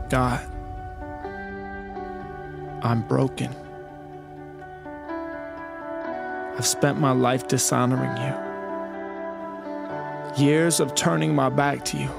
God, I'm broken. I've spent my life dishonoring you. Years of turning my back to you.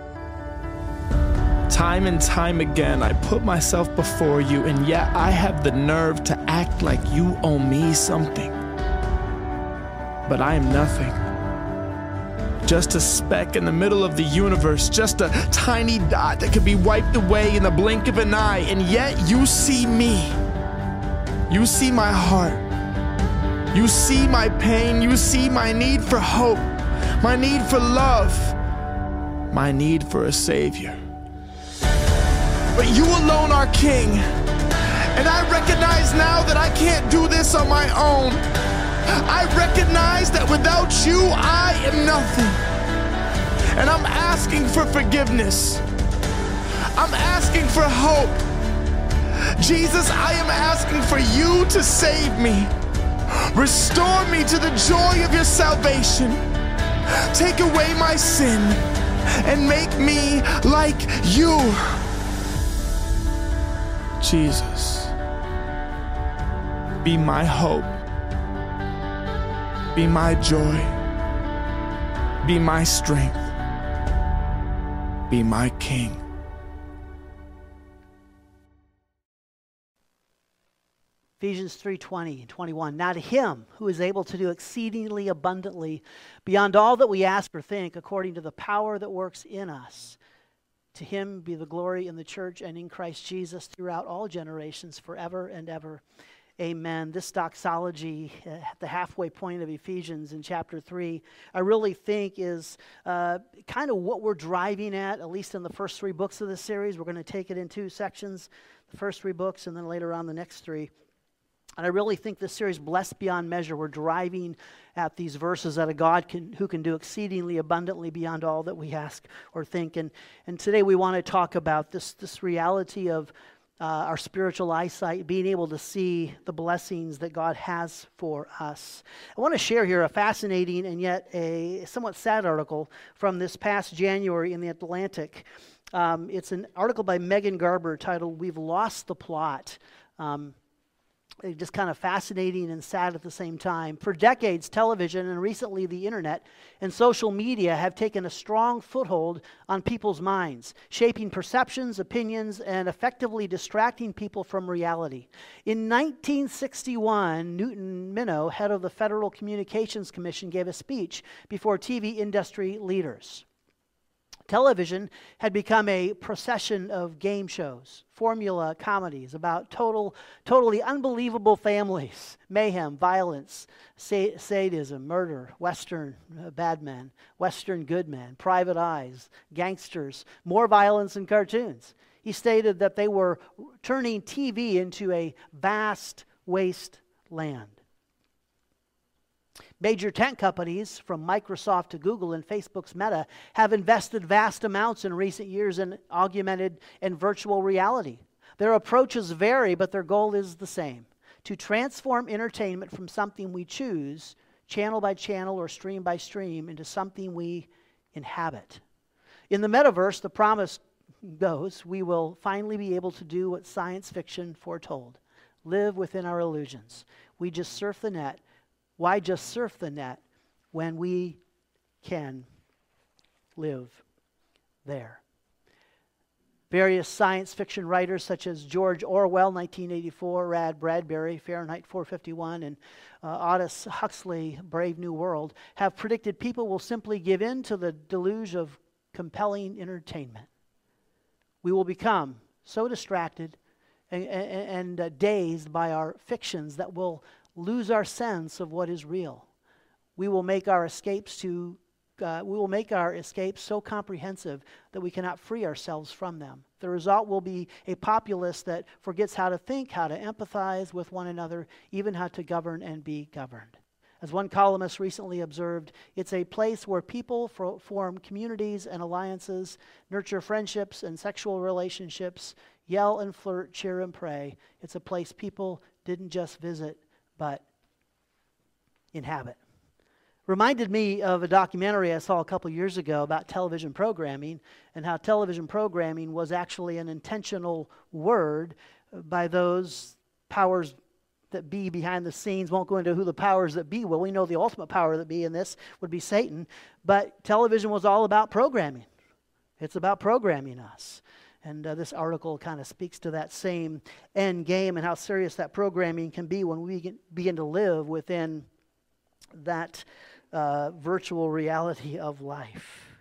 Time and time again, I put myself before you, and yet I have the nerve to act like you owe me something. But I am nothing. Just a speck in the middle of the universe, just a tiny dot that could be wiped away in the blink of an eye, and yet you see me. You see my heart. You see my pain. You see my need for hope, my need for love, my need for a Savior. But you alone are King, and I recognize now that I can't do this on my own. I recognize that without you, I am nothing. And I'm asking for forgiveness. I'm asking for hope. Jesus, I am asking for you to save me. Restore me to the joy of your salvation. Take away my sin and make me like you. Jesus, be my hope. Be my joy. Be my strength. Be my King. Ephesians 3:20 and 21. Now to him who is able to do exceedingly abundantly beyond all that we ask or think, according to the power that works in us. To him be the glory in the church and in Christ Jesus throughout all generations, forever and ever. Amen. This doxology at the halfway point of Ephesians in chapter 3, I really think is kind of what we're driving at least in the first three books of this series. We're going to take it in two sections, the first three books and then later on the next three. And I really think this series, Blessed Beyond Measure, we're driving at these verses that a God who can do exceedingly abundantly beyond all that we ask or think. And today we want to talk about this reality of our spiritual eyesight, being able to see the blessings that God has for us. I want to share here a fascinating and yet a somewhat sad article from this past January in The Atlantic. It's an article by Megan Garber titled, "We've Lost the Plot." Just kind of fascinating and sad at the same time. For decades, television and recently the internet and social media have taken a strong foothold on people's minds, shaping perceptions, opinions, and effectively distracting people from reality. In 1961, Newton Minow, head of the Federal Communications Commission, gave a speech before TV industry leaders. Television had become a procession of game shows, formula comedies about totally unbelievable families, mayhem, violence, sadism, murder, Western bad men, Western good men, private eyes, gangsters, more violence and cartoons. He stated that they were turning TV into a vast wasteland. Major tech companies, from Microsoft to Google and Facebook's Meta, have invested vast amounts in recent years in augmented and virtual reality. Their approaches vary, but their goal is the same: to transform entertainment from something we choose, channel by channel or stream by stream, into something we inhabit. In the metaverse, the promise goes, we will finally be able to do what science fiction foretold: live within our illusions. We just surf the net. Why just surf the net when we can live there? Various science fiction writers such as George Orwell, 1984, Ray Bradbury, Fahrenheit 451, and Aldous Huxley, Brave New World, have predicted people will simply give in to the deluge of compelling entertainment. We will become so distracted and dazed by our fictions that we'll lose our sense of what is real. We will make our escapes so comprehensive that we cannot free ourselves from them. The result will be a populace that forgets how to think, how to empathize with one another, even how to govern and be governed. As one columnist recently observed, it's a place where people form communities and alliances, nurture friendships and sexual relationships, yell and flirt, cheer and pray. It's a place people didn't just visit, but inhabit. Reminded me of a documentary I saw a couple years ago about television programming and how television programming was actually an intentional word by those powers that be behind the scenes. Won't go into who the powers that be will. We know the ultimate power that be in this would be Satan. But television was all about programming. It's about programming us. And this article kind of speaks to that same end game and how serious that programming can be when we begin to live within that virtual reality of life.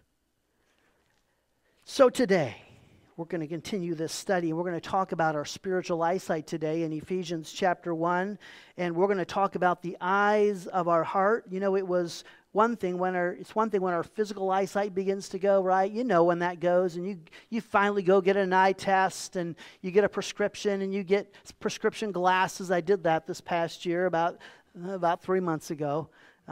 So today, we're going to continue this study. We're going to talk about our spiritual eyesight today in Ephesians chapter 1. And we're going to talk about the eyes of our heart. You know, it's one thing when our physical eyesight begins to go, right? You know when that goes, and you finally go get an eye test, and you get a prescription, and you get prescription glasses. I did that this past year, about 3 months ago.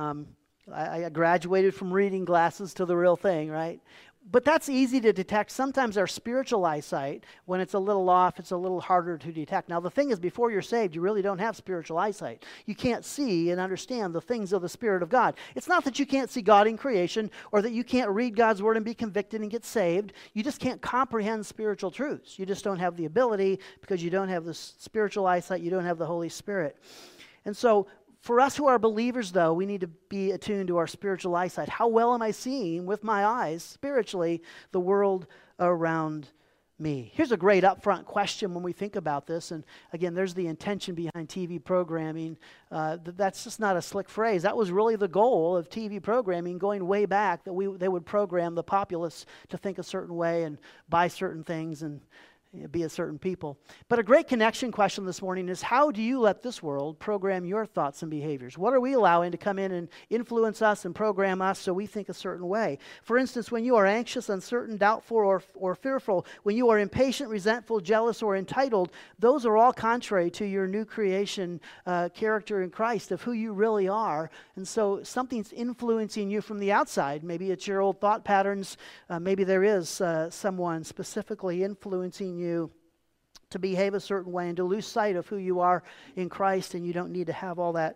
I graduated from reading glasses to the real thing, right? But that's easy to detect. Sometimes our spiritual eyesight, when it's a little off, it's a little harder to detect. Now, the thing is, before you're saved, you really don't have spiritual eyesight. You can't see and understand the things of the Spirit of God. It's not that you can't see God in creation or that you can't read God's Word and be convicted and get saved. You just can't comprehend spiritual truths. You just don't have the ability because you don't have the spiritual eyesight. You don't have the Holy Spirit. And so, for us who are believers, though, we need to be attuned to our spiritual eyesight. How well am I seeing with my eyes, spiritually, the world around me? Here's a great upfront question when we think about this. And again, there's the intention behind TV programming. That's just not a slick phrase. That was really the goal of TV programming going way back, that they would program the populace to think a certain way and buy certain things and be a certain people. But a great connection question this morning is, how do you let this world program your thoughts and behaviors? What are we allowing to come in and influence us and program us so we think a certain way? For instance, when you are anxious, uncertain, doubtful, or fearful, when you are impatient, resentful, jealous, or entitled, those are all contrary to your new creation character in Christ of who you really are. And so something's influencing you from the outside. Maybe it's your old thought patterns. Maybe there is someone specifically influencing you to behave a certain way and to lose sight of who you are in Christ, and you don't need to have all that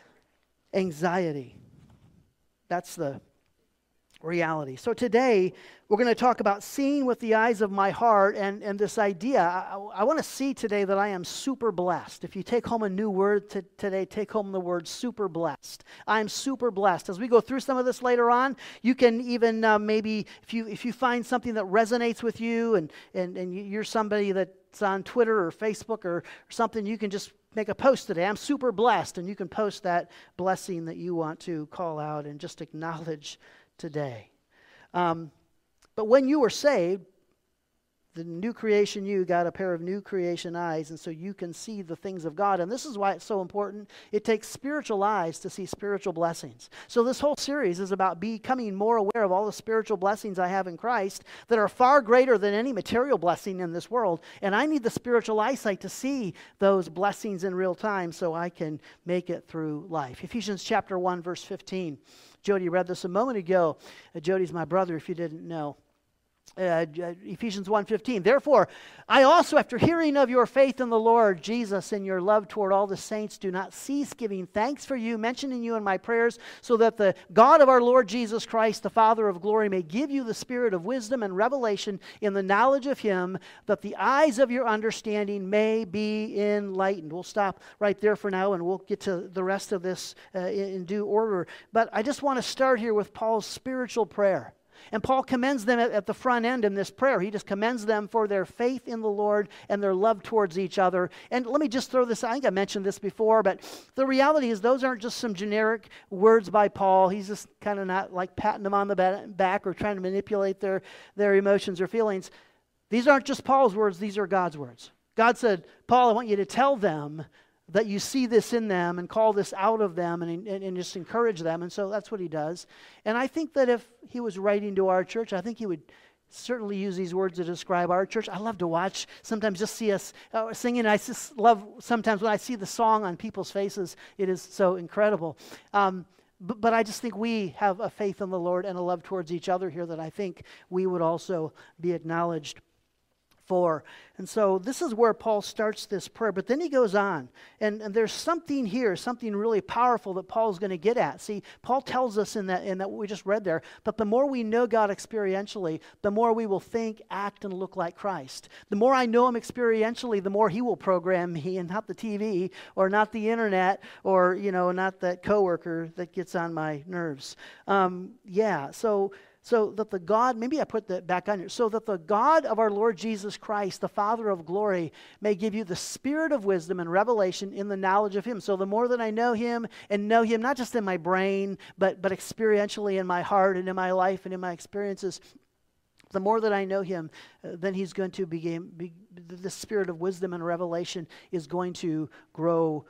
anxiety. That's the reality. So today, we're going to talk about seeing with the eyes of my heart, and this idea. I want to see today that I am super blessed. If you take home a new word today, take home the word super blessed. I am super blessed. As we go through some of this later on, you can even maybe, if you find something that resonates with you, and you're somebody that's on Twitter or Facebook or something, you can just make a post today. I'm super blessed, and you can post that blessing that you want to call out and just acknowledge today. But when you were saved, the new creation you got a pair of new creation eyes, and so you can see the things of God. And this is why it's so important. It takes spiritual eyes to see spiritual blessings. So this whole series is about becoming more aware of all the spiritual blessings I have in Christ that are far greater than any material blessing in this world. And I need the spiritual eyesight to see those blessings in real time so I can make it through life. Ephesians chapter 1, verse 15. Jody read this a moment ago. Jody's my brother, if you didn't know. Ephesians 1:15. Therefore, I also, after hearing of your faith in the Lord Jesus and your love toward all the saints, do not cease giving thanks for you, mentioning you in my prayers, so that the God of our Lord Jesus Christ, the Father of glory, may give you the spirit of wisdom and revelation in the knowledge of him, that the eyes of your understanding may be enlightened. We'll stop right there for now, and we'll get to the rest of this in due order. But I just want to start here with Paul's spiritual prayer. And Paul commends them at the front end in this prayer. He just commends them for their faith in the Lord and their love towards each other. And let me just throw this, I think I mentioned this before, but the reality is those aren't just some generic words by Paul. He's just kind of not like patting them on the back or trying to manipulate their emotions or feelings. These aren't just Paul's words, these are God's words. God said, Paul, I want you to tell them that you see this in them and call this out of them and just encourage them. And so that's what he does. And I think that if he was writing to our church, I think he would certainly use these words to describe our church. I love to watch, sometimes just see us singing. I just love sometimes when I see the song on people's faces, it is so incredible. But I just think we have a faith in the Lord and a love towards each other here that I think we would also be acknowledged 4. And so this is where Paul starts this prayer. But then he goes on. And there's something here, something really powerful that Paul's going to get at. See, Paul tells us in that what we just read there, but the more we know God experientially, the more we will think, act, and look like Christ. The more I know him experientially, the more he will program me, and not the TV or not the internet or, not that coworker that gets on my nerves. So that the God, maybe I put that back on here, so that the God of our Lord Jesus Christ, the Father of glory, may give you the spirit of wisdom and revelation in the knowledge of him. So the more that I know him, and know him not just in my brain, but experientially in my heart and in my life and in my experiences, the more that I know him, then he's going to the spirit of wisdom and revelation is going to grow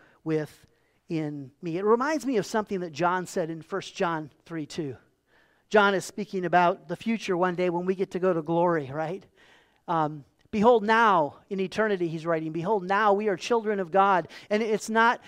within me. It reminds me of something that John said in 1 John 3:2. John is speaking about the future one day when we get to go to glory, right? Behold now, in eternity, he's writing, behold now we are children of God, and it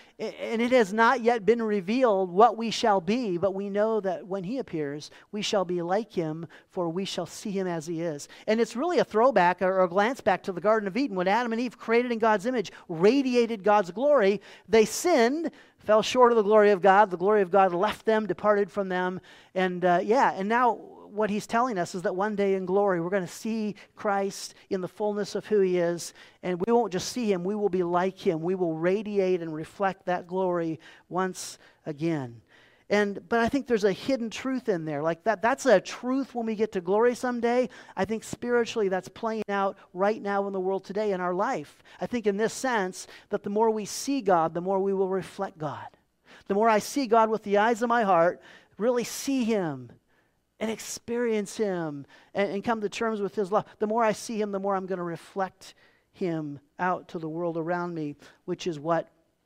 has not yet been revealed what we shall be, but we know that when he appears, we shall be like him, for we shall see him as he is. And it's really a throwback or a glance back to the Garden of Eden when Adam and Eve, created in God's image, radiated God's glory. They sinned, fell short of the glory of God. The glory of God left them, departed from them, and now what he's telling us is that one day in glory, we're going to see Christ in the fullness of who he is, and we won't just see him, we will be like him. We will radiate and reflect that glory once again. But I think there's a hidden truth in there. Like that's a truth when we get to glory someday. I think spiritually that's playing out right now in the world today in our life. I think in this sense that the more we see God, the more we will reflect God. The more I see God with the eyes of my heart, really see him, and experience him and come to terms with his love. The more I see him, the more I'm going to reflect him out to the world around me, which is what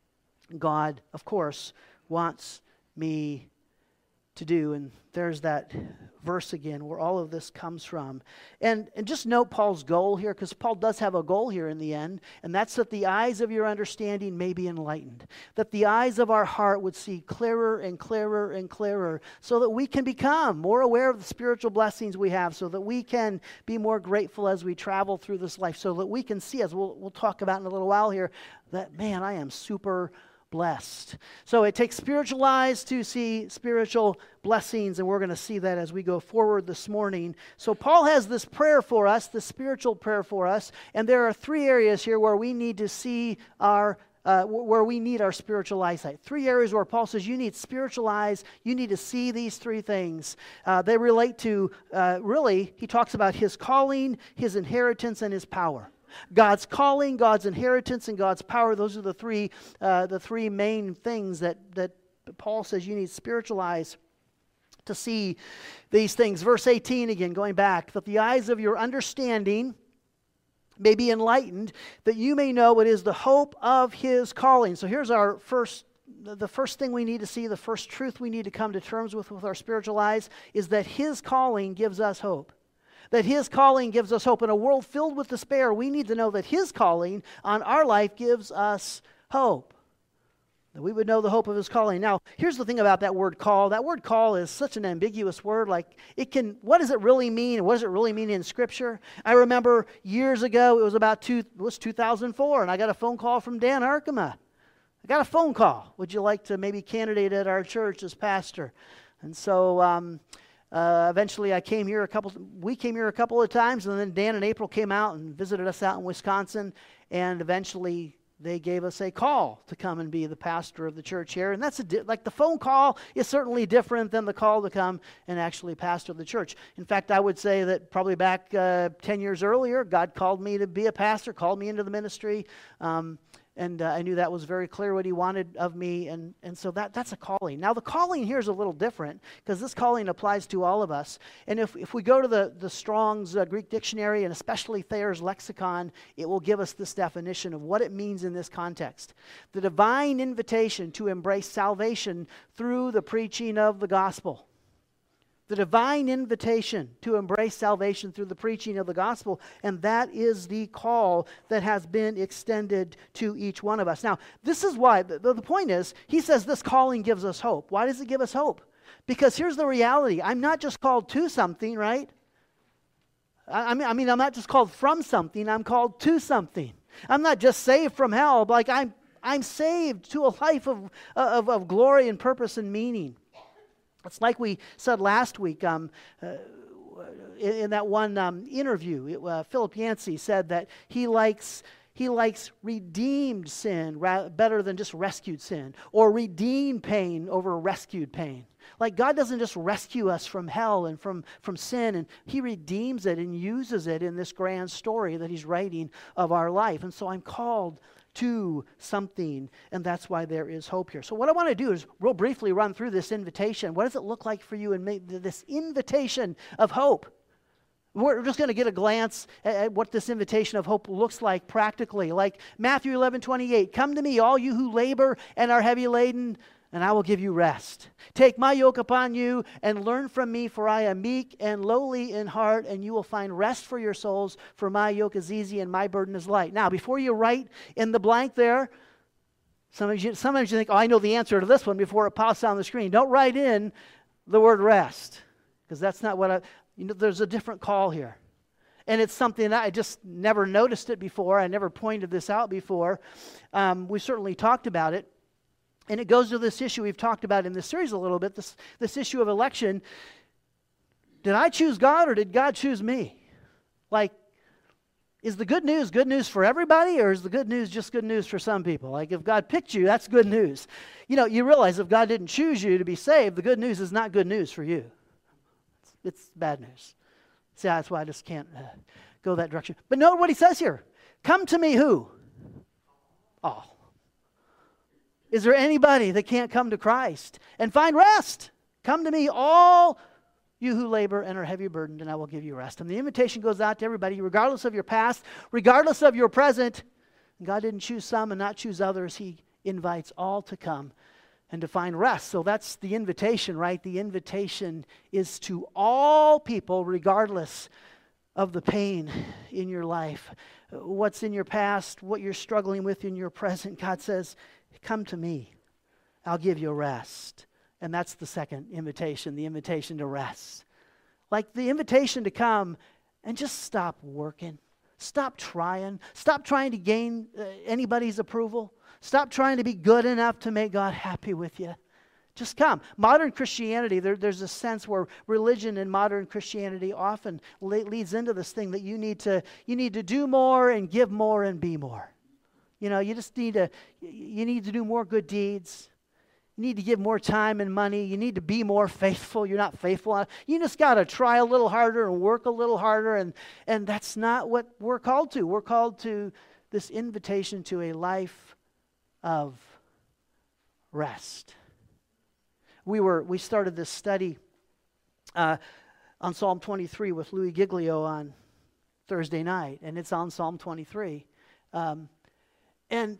God, of course, wants me to do. And there's that verse again where all of this comes from. And just note Paul's goal here, because Paul does have a goal here in the end, and that's that the eyes of your understanding may be enlightened, that the eyes of our heart would see clearer and clearer and clearer, so that we can become more aware of the spiritual blessings we have, so that we can be more grateful as we travel through this life, so that we can see, as we'll talk about in a little while here, that, man, I am super blessed. So it takes spiritual eyes to see spiritual blessings, and we're going to see that as we go forward this morning. So Paul has this prayer for us, this spiritual prayer for us, and there are 3 areas here where we need to see where we need our spiritual eyesight. 3 areas where Paul says you need spiritual eyes, you need to see these 3 things. They relate to, really, he talks about his calling, his inheritance, and his power. God's calling, God's inheritance, and God's power. Those are the three main things that Paul says you need spiritual eyes to see these things. Verse 18 again, going back, that the eyes of your understanding may be enlightened, that you may know what is the hope of his calling. So here's our the first thing we need to see, the first truth we need to come to terms with our spiritual eyes, is that his calling gives us hope. That his calling gives us hope. In a world filled with despair, we need to know that his calling on our life gives us hope. That we would know the hope of his calling. Now, here's the thing about that word call. That word call is such an ambiguous word. Like, what does it really mean? What does it really mean in Scripture? I remember years ago, it was 2004, and I got a phone call from Dan Arkema. I got a phone call. Would you like to maybe candidate at our church as pastor? And so, eventually we came here a couple of times, and then Dan and April came out and visited us out in Wisconsin, and eventually they gave us a call to come and be the pastor of the church here. And that's like the phone call is certainly different than the call to come and actually pastor the church. In fact, I would say that probably back 10 years earlier, God called me to be a pastor, called me into the ministry. And I knew that was very clear what he wanted of me, and so that's a calling. Now, the calling here is a little different, because this calling applies to all of us. And if we go to the Strong's Greek dictionary, and especially Thayer's lexicon, it will give us this definition of what it means in this context. The divine invitation to embrace salvation through the preaching of the gospel. The divine invitation to embrace salvation through the preaching of the gospel, and that is the call that has been extended to each one of us. Now, this is why, the point is, he says this calling gives us hope. Why does it give us hope? Because here's the reality. I'm not just called to something, right? I mean, I'm not just called from something, I'm called to something. I'm not just saved from hell, but like I'm saved to a life of glory and purpose and meaning. It's like we said last week in that one interview. Philip Yancey said that he likes redeemed sin better than just rescued sin, or redeemed pain over rescued pain. Like God doesn't just rescue us from hell and from sin, and He redeems it and uses it in this grand story that He's writing of our life. And so I'm called to something, and that's why there is hope here. So what I want to do is real briefly run through this invitation. What does it look like for you in this invitation of hope? We're just going to get a glance at what this invitation of hope looks like practically. Like Matthew 11:28, "Come to me, all you who labor and are heavy laden, and I will give you rest. Take my yoke upon you and learn from me, for I am meek and lowly in heart, and you will find rest for your souls, for my yoke is easy and my burden is light." Now, before you write in the blank there, sometimes you think, oh, I know the answer to this one before it pops on the screen. Don't write in the word rest, because that's not what there's a different call here. And it's something that I just never noticed it before. I never pointed this out before. We certainly talked about it. And it goes to this issue we've talked about in this series a little bit, this issue of election. Did I choose God or did God choose me? Like, is the good news for everybody, or is the good news just good news for some people? Like, if God picked you, that's good news. You realize if God didn't choose you to be saved, the good news is not good news for you. It's bad news. See, that's why I just can't go that direction. But note what he says here. Come to me who? All. Is there anybody that can't come to Christ and find rest? Come to me, all you who labor and are heavy burdened, and I will give you rest. And the invitation goes out to everybody, regardless of your past, regardless of your present. God didn't choose some and not choose others. He invites all to come and to find rest. So that's the invitation, right? The invitation is to all people, regardless of the pain in your life, what's in your past, what you're struggling with in your present. God says, come to me. I'll give you rest. And that's the second invitation, the invitation to rest. Like the invitation to come and just stop working. Stop trying. Stop trying to gain anybody's approval. Stop trying to be good enough to make God happy with you. Just come. Modern Christianity, there's a sense where religion in modern Christianity often leads into this thing that you need to do more and give more and be more. You just need to do more good deeds. You need to give more time and money. You need to be more faithful. You're not faithful. You just got to try a little harder and work a little harder, and that's not what we're called to. We're called to this invitation to a life of rest. We started this study on Psalm 23 with Louis Giglio on Thursday night, and it's on Psalm 23. And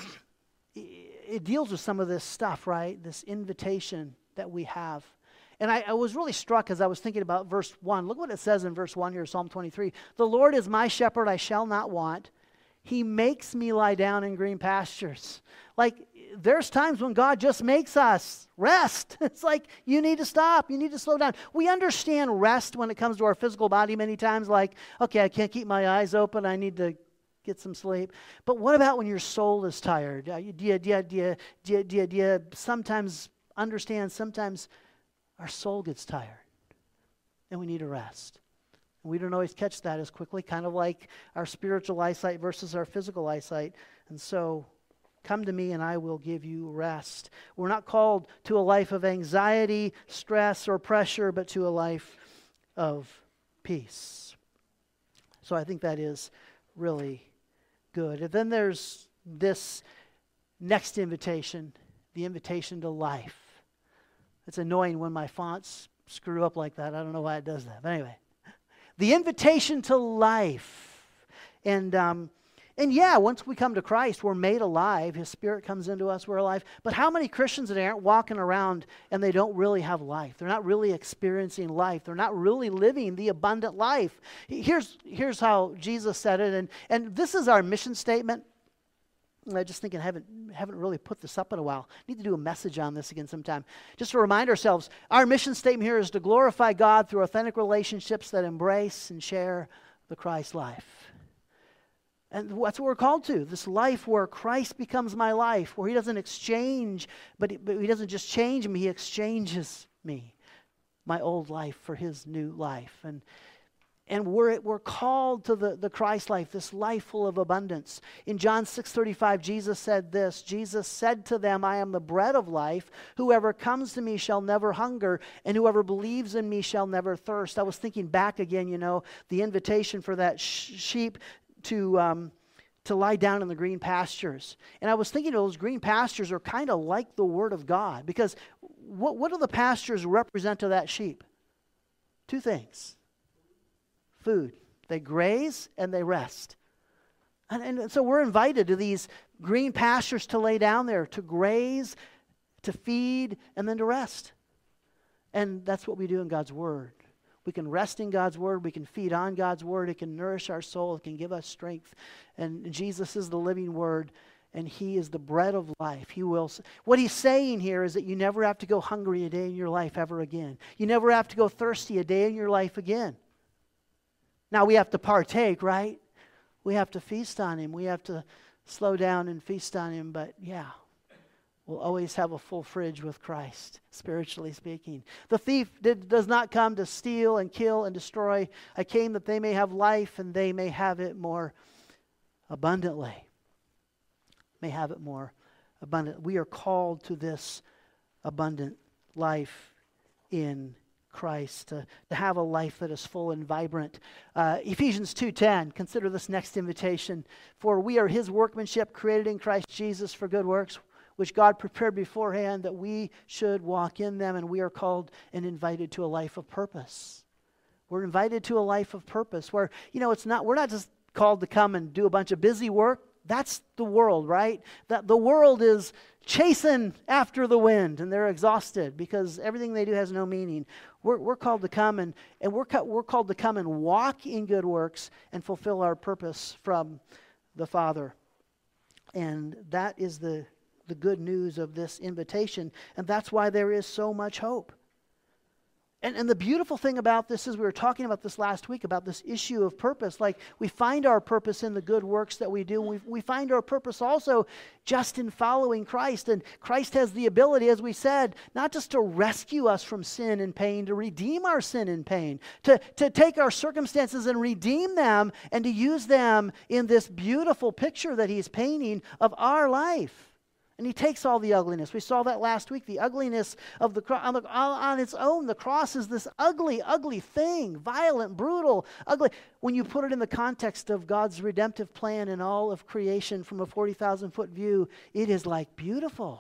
it deals with some of this stuff, right? This invitation that we have. And I was really struck as I was thinking about verse 1. Look what it says in verse 1 here, Psalm 23. "The Lord is my shepherd, I shall not want. He makes me lie down in green pastures." Like, there's times when God just makes us rest. It's like, you need to stop. You need to slow down. We understand rest when it comes to our physical body many times. Like, okay, I can't keep my eyes open. I need to get some sleep. But what about when your soul is tired? Do you sometimes understand, sometimes our soul gets tired and we need to rest. And we don't always catch that as quickly, kind of like our spiritual eyesight versus our physical eyesight. And so, come to me and I will give you rest. We're not called to a life of anxiety, stress, or pressure, but to a life of peace. So I think that is really good. And then there's this next invitation, the invitation to life. It's annoying when my fonts screw up like that. I don't know why it does that. But anyway, the invitation to life. And yeah, once we come to Christ, we're made alive. His Spirit comes into us, we're alive. But how many Christians today aren't walking around and they don't really have life? They're not really experiencing life. They're not really living the abundant life. Here's how Jesus said it, and this is our mission statement. just thinking, I haven't really put this up in a while. Need to do a message on this again sometime. Just to remind ourselves, our mission statement here is to glorify God through authentic relationships that embrace and share the Christ life. And that's what we're called to, this life where Christ becomes my life, where he doesn't exchange, but he doesn't just change me, he exchanges me, my old life for his new life. And we're called to the Christ life, this life full of abundance. In John 6:35, Jesus said this. Jesus said to them, I am the bread of life. Whoever comes to me shall never hunger, and whoever believes in me shall never thirst. I was thinking back again, the invitation for that sheep to lie down in the green pastures. And I was thinking those green pastures are kind of like the Word of God. Because what do the pastures represent to that sheep? Two things. Food. They graze and they rest. And so we're invited to these green pastures to lay down there, to graze, to feed, and then to rest. And that's what we do in God's Word. We can rest in God's Word. We can feed on God's Word. It can nourish our soul. It can give us strength. And Jesus is the living Word, and he is the bread of life. What he's saying here is that you never have to go hungry a day in your life ever again. You never have to go thirsty a day in your life again. Now we have to partake, right? We have to feast on him. We have to slow down and feast on him. But yeah, we'll always have a full fridge with Christ, spiritually speaking. The thief does not come to steal and kill and destroy. I came that they may have life and they may have it more abundantly. May have it more abundant. We are called to this abundant life in Christ, to have a life that is full and vibrant. Ephesians 2:10, consider this next invitation. For we are his workmanship, created in Christ Jesus for good works, which God prepared beforehand that we should walk in them. And we are called and invited to a life of purpose. We're invited to a life of purpose where, we're not just called to come and do a bunch of busy work. That's the world, right? The world is chasing after the wind, and they're exhausted because everything they do has no meaning. We're called to come and we're called to come and walk in good works and fulfill our purpose from the Father. And that is the good news of this invitation, and that's why there is so much hope. And the beautiful thing about this is, we were talking about this last week, about this issue of purpose. Like, we find our purpose in the good works that we do. We find our purpose also just in following Christ. And Christ has the ability, as we said, not just to rescue us from sin and pain, to redeem our sin and pain, to take our circumstances and redeem them, and to use them in this beautiful picture that he's painting of our life. And he takes all the ugliness. We saw that last week, the ugliness of the cross. On its own, the cross is this ugly, ugly thing, violent, brutal, ugly. When you put it in the context of God's redemptive plan and all of creation from a 40,000-foot view, it is like beautiful.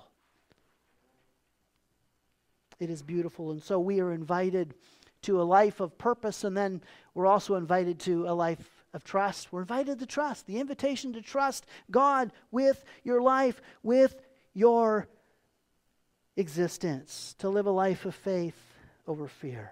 It is beautiful. And so we are invited to a life of purpose, and then we're also invited to a life of trust. We're invited to trust. The invitation to trust God with your life, with your existence, to live a life of faith over fear.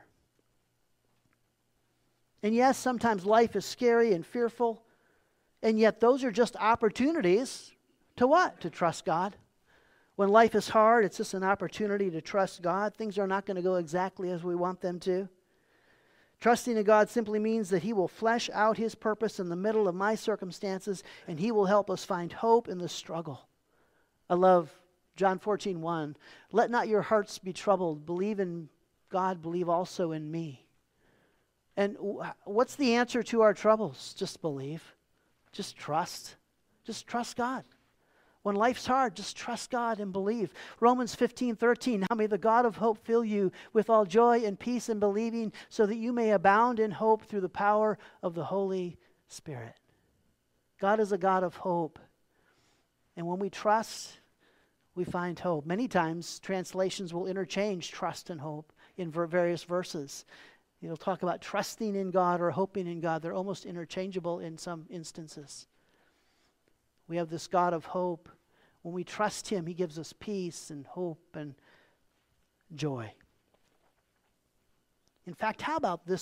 And yes, sometimes life is scary and fearful, and yet those are just opportunities to what? To trust God. When life is hard, it's just an opportunity to trust God. Things are not going to go exactly as we want them to. Trusting in God simply means that he will flesh out his purpose in the middle of my circumstances, and he will help us find hope in the struggle. I love John 14:1. Let not your hearts be troubled. Believe in God, believe also in me. And what's the answer to our troubles? Just believe. Just trust. Just trust God. When life's hard, just trust God and believe. Romans 15:13, now may the God of hope fill you with all joy and peace in believing, so that you may abound in hope through the power of the Holy Spirit. God is a God of hope. And when we trust, we find hope. Many times, translations will interchange trust and hope in various verses. It'll talk about trusting in God or hoping in God. They're almost interchangeable in some instances. We have this God of hope. When we trust him, he gives us peace and hope and joy. In fact, how about this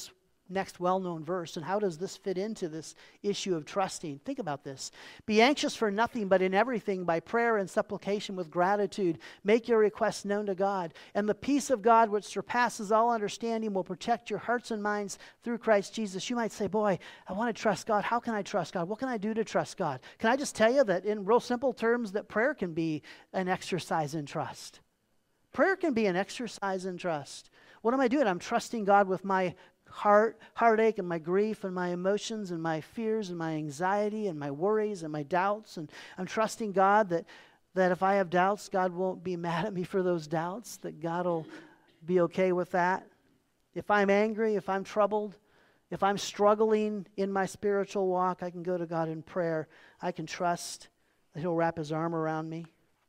next well-known verse. And how does this fit into this issue of trusting? Think about this. Be anxious for nothing, but in everything, by prayer and supplication with gratitude, make your requests known to God. And the peace of God, which surpasses all understanding, will protect your hearts and minds through Christ Jesus. You might say, boy, I want to trust God. How can I trust God? What can I do to trust God? Can I just tell you that in real simple terms, that prayer can be an exercise in trust? Prayer can be an exercise in trust. What am I doing? I'm trusting God with my heartache and my grief and my emotions and my fears and my anxiety and my worries and my doubts. And I'm trusting God that if I have doubts, God won't be mad at me for those doubts, that God will be okay with that. If I'm angry, if I'm troubled, if I'm struggling in my spiritual walk, I can go to God in prayer. I can trust that He'll wrap His arm around me.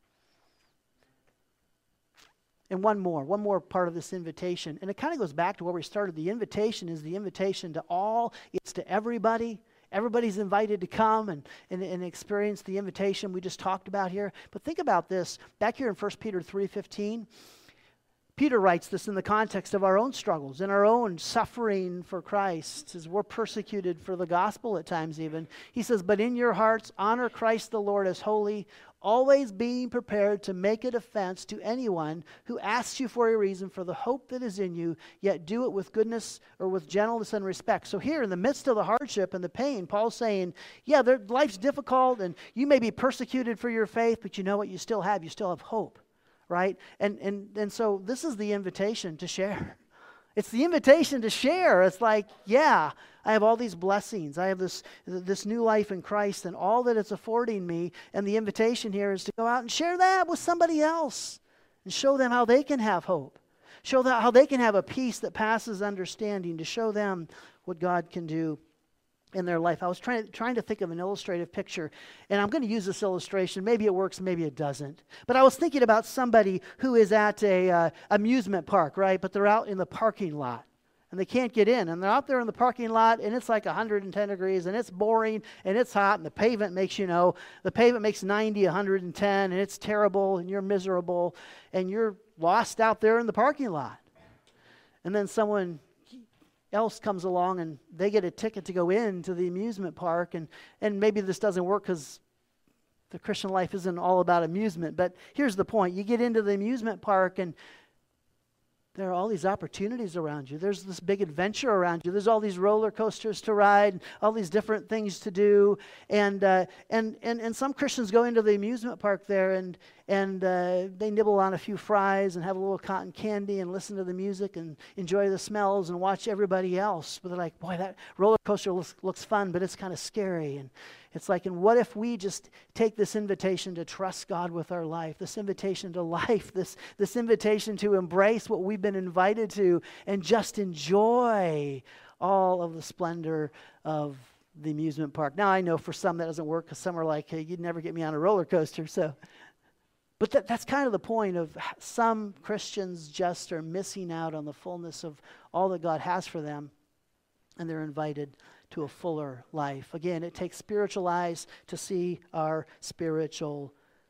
And one more part of this invitation. And it kind of goes back to where we started. The invitation is the invitation to all. It's to everybody. Everybody's invited to come and experience the invitation we just talked about here. But think about this. Back here in 1 Peter 3:15, Peter writes this in the context of our own struggles and our own suffering for Christ, as we're persecuted for the gospel at times even. He says, but in your hearts honor Christ the Lord as holy, always being prepared to make a defense to anyone who asks you for a reason for the hope that is in you, yet do it with goodness or with gentleness and respect. So here in the midst of the hardship and the pain, Paul's saying, yeah, life's difficult and you may be persecuted for your faith, but you know what you still have? You still have hope, right? And so this is the invitation to share. It's the invitation to share. It's like, yeah, I have all these blessings. I have this new life in Christ and all that it's affording me. And the invitation here is to go out and share that with somebody else and show them how they can have hope. Show them how they can have a peace that passes understanding, to show them what God can do in their life. I was trying to think of an illustrative picture, and I'm going to use this illustration. Maybe it works, maybe it doesn't. But I was thinking about somebody who is at a amusement park, right? But they're out in the parking lot, and they can't get in. And they're out there in the parking lot, and it's like 110 degrees, and it's boring, and it's hot, and the pavement makes, the pavement makes 90, 110, and it's terrible, and you're miserable, and you're lost out there in the parking lot. And then someone else comes along and they get a ticket to go into the amusement park, and maybe this doesn't work because the Christian life isn't all about amusement, but here's the point. You get into the amusement park and there are all these opportunities around you. There's this big adventure around you. There's all these roller coasters to ride, all these different things to do. And some Christians go into the amusement park there and they nibble on a few fries and have a little cotton candy and listen to the music and enjoy the smells and watch everybody else. But they're like, boy, that roller coaster looks fun, but it's kind of scary. And it's like, and what if we just take this invitation to trust God with our life, this invitation to life, this invitation to embrace what we've been invited to and just enjoy all of the splendor of the amusement park. Now, I know for some that doesn't work because some are like, hey, you'd never get me on a roller coaster. But that's kind of the point of some Christians just are missing out on the fullness of all that God has for them, and they're invited to a fuller life. Again, it takes spiritual eyes to see our spiritual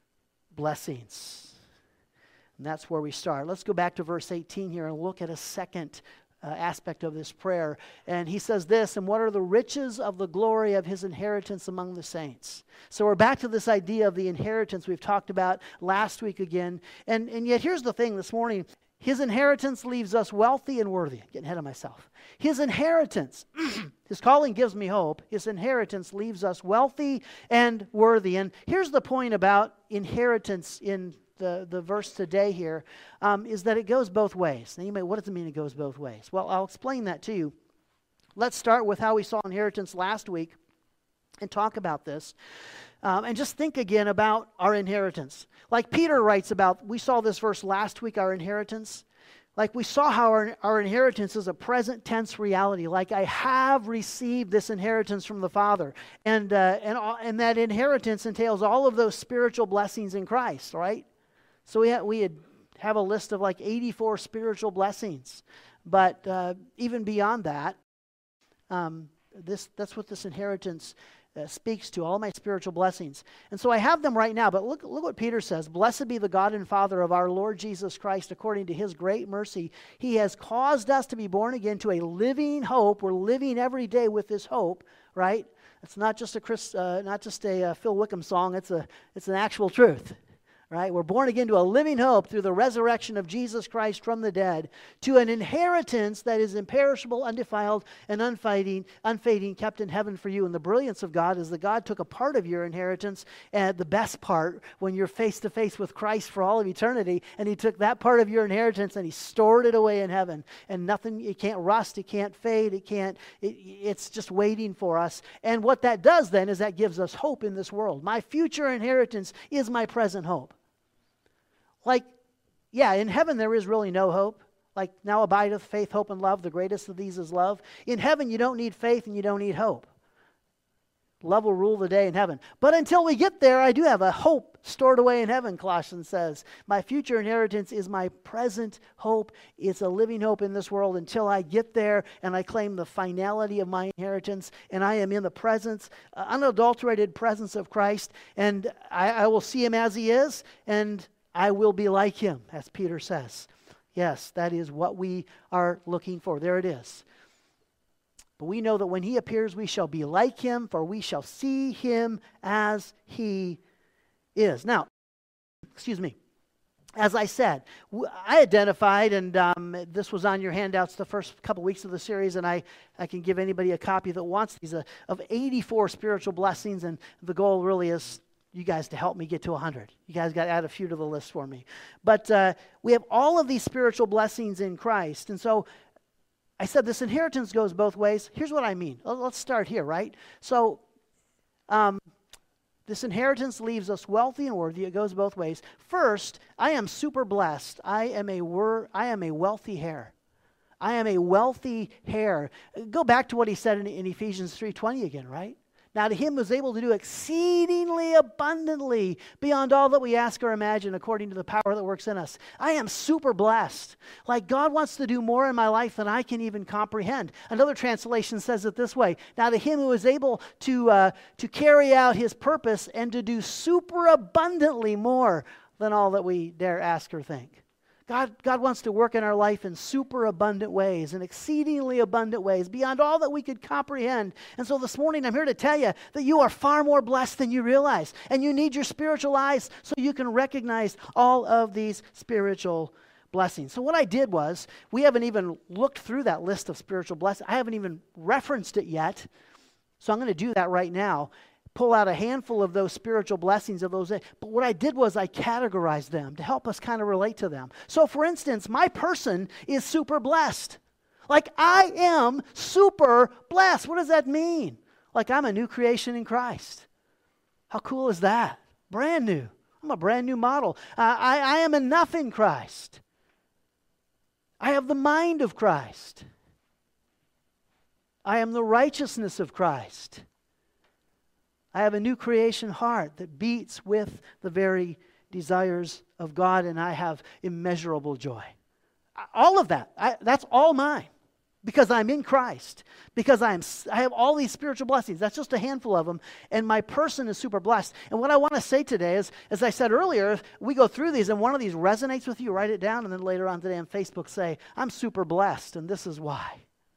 blessings. And that's where we start. Let's go back to verse 18 here and look at a second aspect of this prayer. And he says this, and what are the riches of the glory of his inheritance among the saints? So we're back to this idea of the inheritance we've talked about last week again. And yet here's the thing this morning. His inheritance leaves us wealthy and worthy. I'm getting ahead of myself. His inheritance, his calling gives me hope. His inheritance leaves us wealthy and worthy. And here's the point about inheritance in the verse today here, is that it goes both ways. Now you may, what does it mean it goes both ways? Well, I'll explain that to you. Let's start with how we saw inheritance last week and talk about this. And just think again about our inheritance. Like Peter writes about, we saw this verse last week, our inheritance. Like we saw how our inheritance is a present tense reality. Like I have received this inheritance from the Father. And that inheritance entails all of those spiritual blessings in Christ, right? So we have a list of like 84 spiritual blessings. But even beyond that, that's what this inheritance speaks to, all my spiritual blessings. And so I have them right now, but look what Peter says. Blessed be the God and Father of our Lord Jesus Christ, according to his great mercy. He has caused us to be born again to a living hope. We're living every day with this hope, right? It's not just a Phil Wickham song. It's an actual truth. Right? We're born again to a living hope through the resurrection of Jesus Christ from the dead, to an inheritance that is imperishable, undefiled, and unfading, kept in heaven for you. And the brilliance of God is that God took a part of your inheritance, and the best part, when you're face to face with Christ for all of eternity, and he took that part of your inheritance and he stored it away in heaven. And nothing, it can't rust, it can't fade, it's just waiting for us. And what that does then is that gives us hope in this world. My future inheritance is my present hope. Like, yeah, in heaven there is really no hope. Like, now abideth faith, hope, and love. The greatest of these is love. In heaven you don't need faith and you don't need hope. Love will rule the day in heaven. But until we get there, I do have a hope stored away in heaven, Colossians says. My future inheritance is my present hope. It's a living hope in this world until I get there and I claim the finality of my inheritance, and I am in the presence, unadulterated presence of Christ, and I will see him as he is, and I will be like him, as Peter says. Yes, that is what we are looking for. There it is. But we know that when he appears, we shall be like him, for we shall see him as he is. Now, as I said, I identified, and this was on your handouts the first couple weeks of the series, and I can give anybody a copy that wants these, of 84 spiritual blessings, and the goal really is you guys to help me get to 100. You guys got to add a few to the list for me. But we have all of these spiritual blessings in Christ. And so I said this inheritance goes both ways. Here's what I mean. Let's start here, right? So this inheritance leaves us wealthy and worthy. It goes both ways. First, I am super blessed. I am a wealthy heir. I am a wealthy heir. Go back to what he said in Ephesians 3:20 again, right? Now to him who is able to do exceedingly abundantly beyond all that we ask or imagine, according to the power that works in us. I am super blessed. Like, God wants to do more in my life than I can even comprehend. Another translation says it this way. Now to him who is able to carry out his purpose and to do super abundantly more than all that we dare ask or think. God wants to work in our life in super abundant ways, in exceedingly abundant ways, beyond all that we could comprehend. And so this morning I'm here to tell you that you are far more blessed than you realize. And you need your spiritual eyes so you can recognize all of these spiritual blessings. So what I did was, we haven't even looked through that list of spiritual blessings. I haven't even referenced it yet. So I'm going to do that right now. Pull out a handful of those spiritual blessings of those. But what I did was I categorized them to help us kind of relate to them. So for instance, my person is super blessed. Like, I am super blessed. What does that mean? Like, I'm a new creation in Christ. How cool is that? Brand new. I'm a brand new model. I am enough in Christ. I have the mind of Christ. I am the righteousness of Christ. I have a new creation heart that beats with the very desires of God, and I have immeasurable joy. All of that, that's all mine, because I'm in Christ, because I have all these spiritual blessings. That's just a handful of them, and my person is super blessed. And what I want to say today is, as I said earlier, if we go through these and one of these resonates with you, write it down, and then later on today on Facebook say, I'm super blessed, and this is why.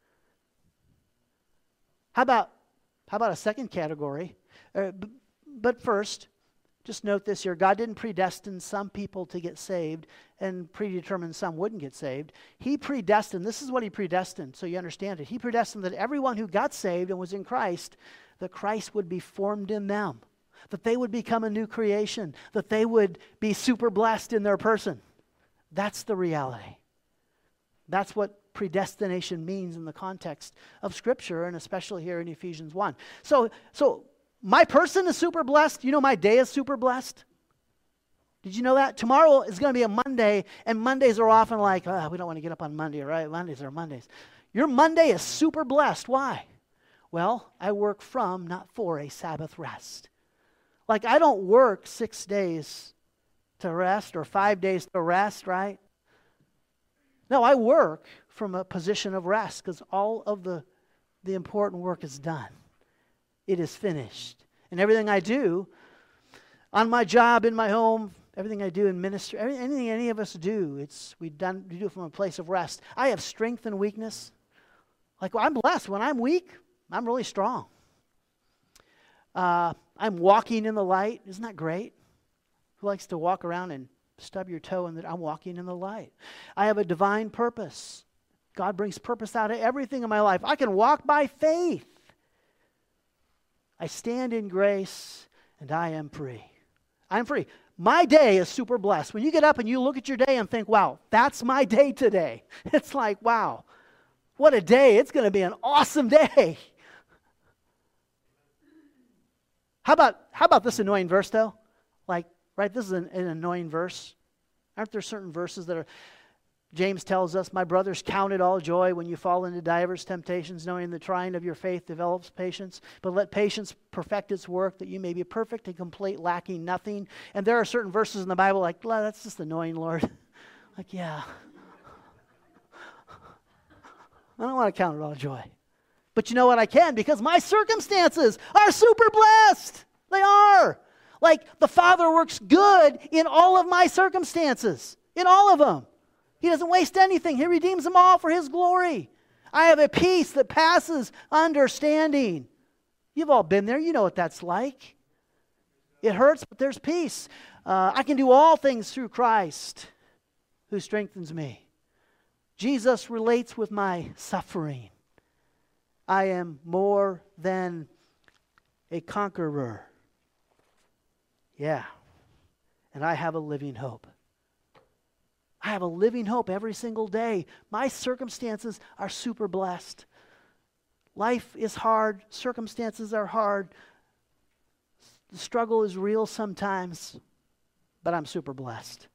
How about a second category? But first, just note this here. God didn't predestine some people to get saved and predetermine some wouldn't get saved. He predestined. This is what he predestined, so you understand it. He predestined that everyone who got saved and was in Christ, that Christ would be formed in them, that they would become a new creation, that they would be super blessed in their person. That's the reality. That's what predestination means in the context of Scripture, and especially here in Ephesians 1. So my person is super blessed. You know, my day is super blessed. Did you know that? Tomorrow is going to be a Monday, and Mondays are often like, we don't want to get up on Monday, right? Mondays are Mondays. Your Monday is super blessed. Why? Well, I work from, not for, a Sabbath rest. Like, I don't work 6 days to rest or 5 days to rest, right? No, I work from a position of rest because all of the important work is done. It is finished. And everything I do, on my job, in my home, everything I do in ministry, anything any of us do, we do it from a place of rest. I have strength and weakness. Like, well, I'm blessed. When I'm weak, I'm really strong. I'm walking in the light. Isn't that great? Who likes to walk around and stub your toe and I'm walking in the light? I have a divine purpose. God brings purpose out of everything in my life. I can walk by faith. I stand in grace and I am free. I'm free. My day is super blessed. When you get up and you look at your day and think, wow, that's my day today. It's like, wow, what a day. It's going to be an awesome day. How about this annoying verse, though? Like, right, this is an annoying verse. Aren't there certain verses that are, James tells us, my brothers, count it all joy when you fall into divers temptations, knowing the trying of your faith develops patience. But let patience perfect its work, that you may be perfect and complete, lacking nothing. And there are certain verses in the Bible like, that's just annoying, Lord. Like, yeah. I don't want to count it all joy. But you know what? I can, because my circumstances are super blessed. They are. Like, the Father works good in all of my circumstances. In all of them. He doesn't waste anything. He redeems them all for His glory. I have a peace that passes understanding. You've all been there. You know what that's like. It hurts, but there's peace. I can do all things through Christ who strengthens me. Jesus relates with my suffering. I am more than a conqueror. Yeah. And I have a living hope. I have a living hope every single day. My circumstances are super blessed. Life is hard. Circumstances are hard. The struggle is real sometimes, but I'm super blessed.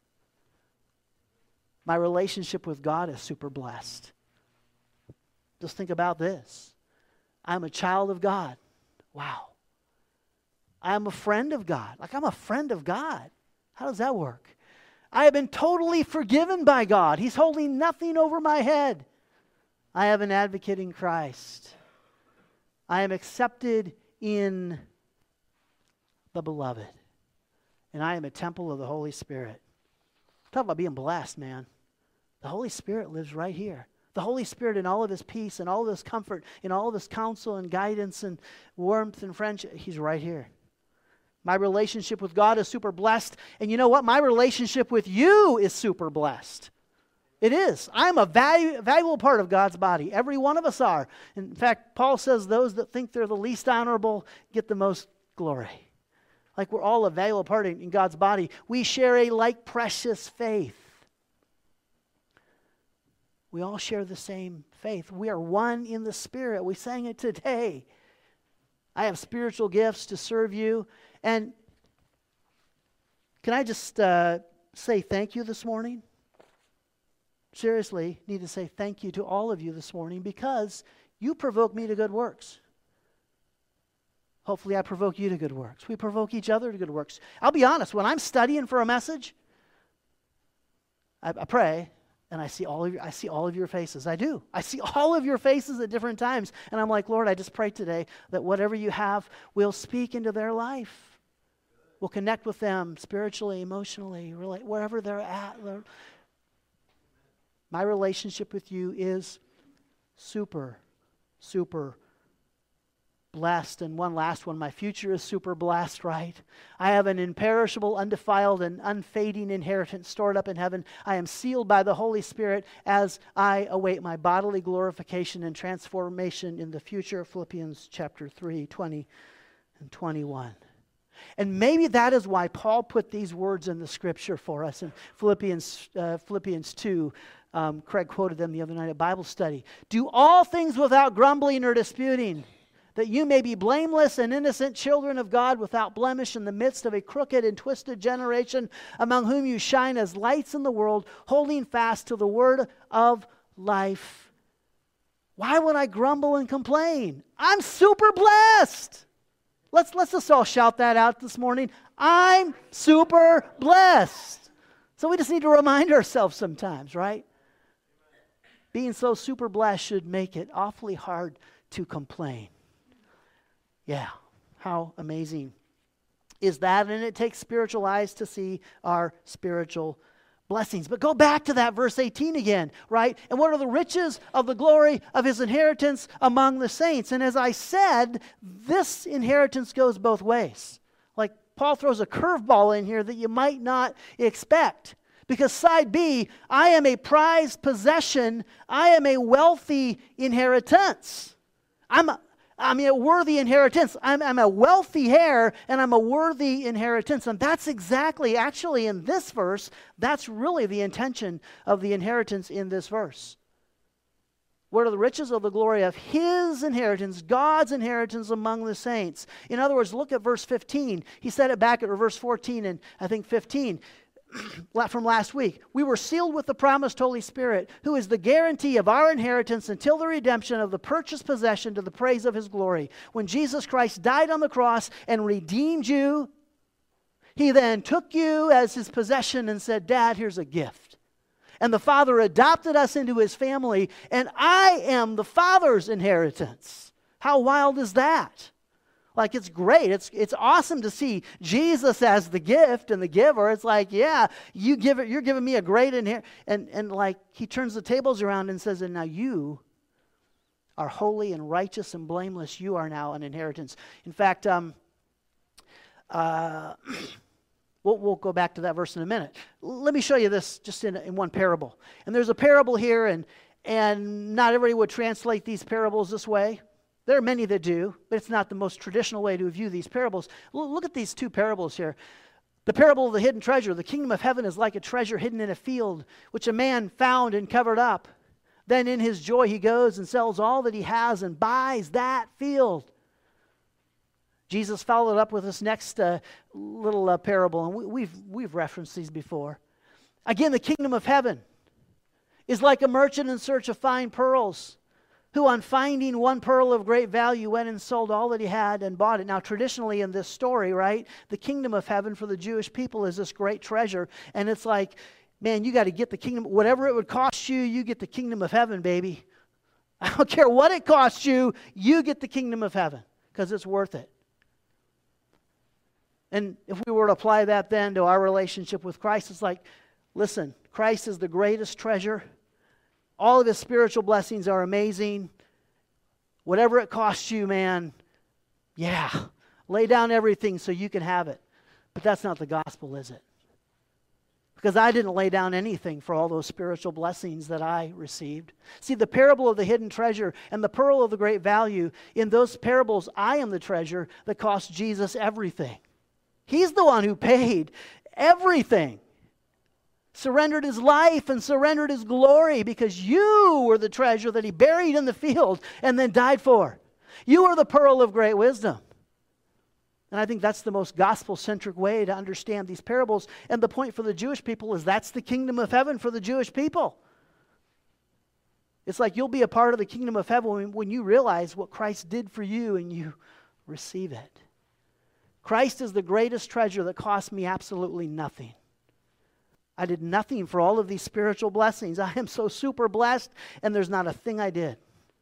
My relationship with God is super blessed. Just think about this. I'm a child of God. Wow. I am a friend of God. Like, I'm a friend of God. How does that work? I have been totally forgiven by God. He's holding nothing over my head. I have an advocate in Christ. I am accepted in the Beloved. And I am a temple of the Holy Spirit. Talk about being blessed, man. The Holy Spirit lives right here. The Holy Spirit in all of His peace and all of His comfort, in all of His counsel and guidance and warmth and friendship, He's right here. My relationship with God is super blessed. And you know what? My relationship with you is super blessed. It is. I'm a valuable part of God's body. Every one of us are. In fact, Paul says those that think they're the least honorable get the most glory. Like, we're all a valuable part in God's body. We share a like precious faith. We all share the same faith. We are one in the Spirit. We sang it today. I have spiritual gifts to serve you. And can I just say thank you this morning? Seriously, need to say thank you to all of you this morning, because you provoke me to good works. Hopefully I provoke you to good works. We provoke each other to good works. I'll be honest, when I'm studying for a message, I pray, and I see all of your faces. I do. I see all of your faces at different times. And I'm like, Lord, I just pray today that whatever you have will speak into their life. We'll connect with them spiritually, emotionally, wherever they're at. My relationship with you is super, super blessed. And one last one, my future is super blessed, right? I have an imperishable, undefiled, and unfading inheritance stored up in heaven. I am sealed by the Holy Spirit as I await my bodily glorification and transformation in the future. Philippians chapter 3, 20 and 21. And maybe that is why Paul put these words in the Scripture for us in Philippians 2. Craig quoted them the other night at Bible study. Do all things without grumbling or disputing, that you may be blameless and innocent children of God without blemish in the midst of a crooked and twisted generation, among whom you shine as lights in the world, holding fast to the word of life. Why would I grumble and complain? I'm super blessed. Let's just all shout that out this morning. I'm super blessed. So we just need to remind ourselves sometimes, right? Being so super blessed should make it awfully hard to complain. Yeah. How amazing is that? And it takes spiritual eyes to see our spiritual blessings. But go back to that verse 18 again, right? And what are the riches of the glory of his inheritance among the saints? And as I said, this inheritance goes both ways. Like Paul throws a curveball in here that you might not expect. Because side B, I am a prized possession. I am a wealthy inheritance. I'm a worthy inheritance. I'm a wealthy heir, and I'm a worthy inheritance. And that's exactly, actually in this verse, that's really the intention of the inheritance in this verse. What are the riches of the glory of his inheritance, God's inheritance among the saints? In other words, look at verse 15. He said it back at verse 14 and I think 15. From last week, we were sealed with the promised Holy Spirit, who is the guarantee of our inheritance until the redemption of the purchased possession to the praise of his glory. When Jesus Christ died on the cross and redeemed you, he then took you as his possession and said, Dad, here's a gift. And the Father adopted us into his family, and I am the Father's inheritance. How wild is that? Like, it's great. It's awesome to see Jesus as the gift and the giver. It's like, yeah, you're giving me a great inheritance. And like, he turns the tables around and says, and now you are holy and righteous and blameless. You are now an inheritance. In fact, we'll go back to that verse in a minute. Let me show you this just in one parable. And there's a parable here, and not everybody would translate these parables this way. There are many that do, but it's not the most traditional way to view these parables. Look at these two parables here. The parable of the hidden treasure. The kingdom of heaven is like a treasure hidden in a field, which a man found and covered up. Then in his joy he goes and sells all that he has and buys that field. Jesus followed up with this next little parable, and we've referenced these before. Again, the kingdom of heaven is like a merchant in search of fine pearls, who on finding one pearl of great value went and sold all that he had and bought it. Now, traditionally in this story, right, the kingdom of heaven for the Jewish people is this great treasure. And it's like, man, you got to get the kingdom. Whatever it would cost you, you get the kingdom of heaven, baby. I don't care what it costs you, you get the kingdom of heaven because it's worth it. And if we were to apply that then to our relationship with Christ, it's like, listen, Christ is the greatest treasure. All of his spiritual blessings are amazing. Whatever it costs you, man, yeah, lay down everything so you can have it. But that's not the gospel, is it? Because I didn't lay down anything for all those spiritual blessings that I received. See, the parable of the hidden treasure and the pearl of the great value, in those parables, I am the treasure that cost Jesus everything. He's the one who paid everything. Surrendered his life and surrendered his glory because you were the treasure that he buried in the field and then died for. You are the pearl of great wisdom. And I think that's the most gospel-centric way to understand these parables. And the point for the Jewish people is that's the kingdom of heaven for the Jewish people. It's like you'll be a part of the kingdom of heaven when you realize what Christ did for you and you receive it. Christ is the greatest treasure that cost me absolutely nothing. I did nothing for all of these spiritual blessings. I am so super blessed, and there's not a thing I did.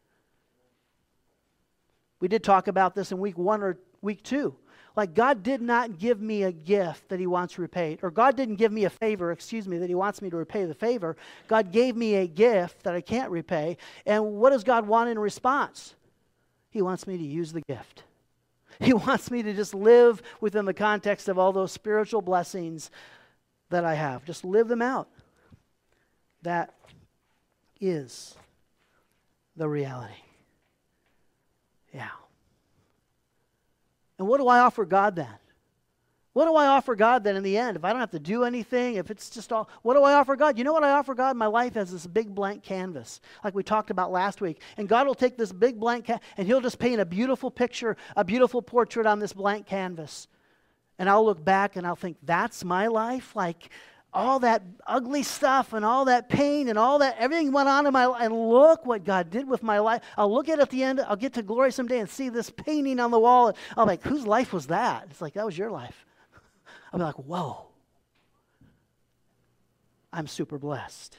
We did talk about this in week 1 or week 2. Like, God did not give me a gift that he wants repaid. Or God didn't give me a favor, that he wants me to repay the favor. God gave me a gift that I can't repay. And what does God want in response? He wants me to use the gift. He wants me to just live within the context of all those spiritual blessings that I have. Just live them out. That is the reality. Yeah. And what do I offer God then? What do I offer God then in the end? If I don't have to do anything, if it's just all, what do I offer God? You know what I offer God? My life as this big blank canvas, like we talked about last week. And God will take this big blank canvas, and he'll just paint a beautiful picture, a beautiful portrait on this blank canvas. And I'll look back and I'll think, that's my life? Like all that ugly stuff and all that pain and all that, everything went on in my life. And look what God did with my life. I'll look at it at the end. I'll get to glory someday and see this painting on the wall. And I'm like, whose life was that? It's like, that was your life. I'll be like, whoa. I'm super blessed.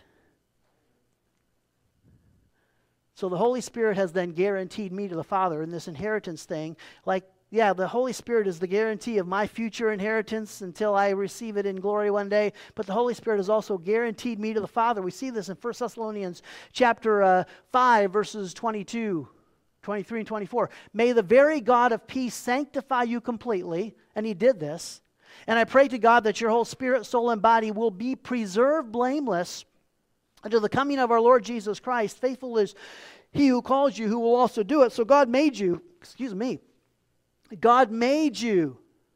So the Holy Spirit has then guaranteed me to the Father in this inheritance thing, like Yeah, the Holy Spirit is the guarantee of my future inheritance until I receive it in glory one day. But the Holy Spirit has also guaranteed me to the Father. We see this in 1 Thessalonians chapter 5, verses 22, 23, and 24. May the very God of peace sanctify you completely. And he did this. And I pray to God that your whole spirit, soul, and body will be preserved blameless until the coming of our Lord Jesus Christ. Faithful is he who calls you, who will also do it. So God made you, God made you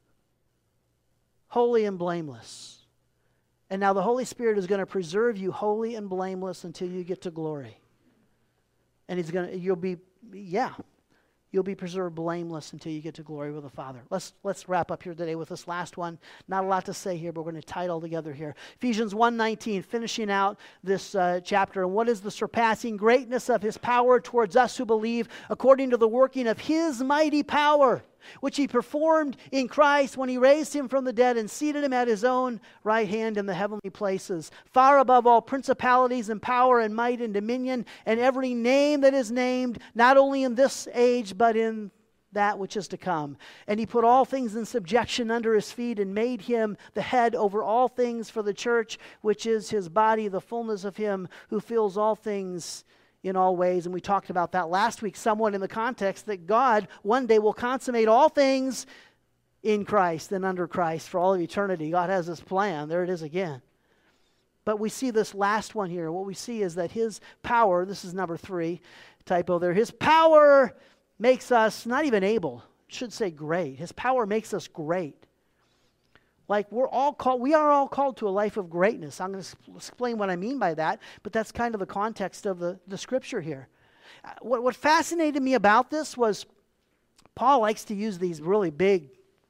holy and blameless. And now the Holy Spirit is going to preserve you holy and blameless until you get to glory. And you'll be preserved blameless until you get to glory with the Father. Let's wrap up here today with this last one. Not a lot to say here, but we're going to tie it all together here. Ephesians 1:19, finishing out this chapter. And what is the surpassing greatness of his power towards us who believe, according to the working of his mighty power, which he performed in Christ when he raised him from the dead and seated him at his own right hand in the heavenly places, far above all principalities and power and might and dominion and every name that is named, not only in this age but in that which is to come. And he put all things in subjection under his feet and made him the head over all things for the church, which is his body, the fullness of him who fills all things in all ways. And we talked about that last week somewhat in the context that God one day will consummate all things in Christ and under Christ for all of eternity. God has this plan. There it is again. But we see this last one here. What we see is that his power, this is number 3, typo there, his power makes us not even able, should say great. His power makes us great. Like we are all called to a life of greatness. I'm going to explain what I mean by that, but that's kind of the context of the scripture here. What fascinated me about this was Paul likes to use these really big